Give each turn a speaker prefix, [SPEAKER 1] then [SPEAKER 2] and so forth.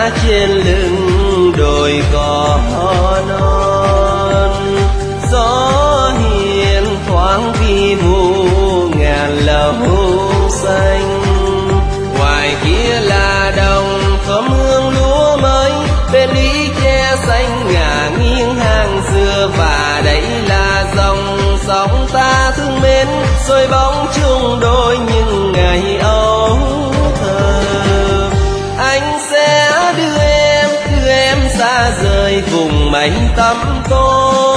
[SPEAKER 1] trên lưng đồi cỏ non. Gió hiền thoáng vi vu ngàn lầu xanh. Ngoài kia là đồng thơm hương lúa mới, bên lý che xanh ngả nghiêng hàng dừa. Và đây là dòng sông ta thương mến, xôi bóng chung đôi những ngày ấu thơ. Anh sẽ đưa em xa rời vùng mây tăm tối.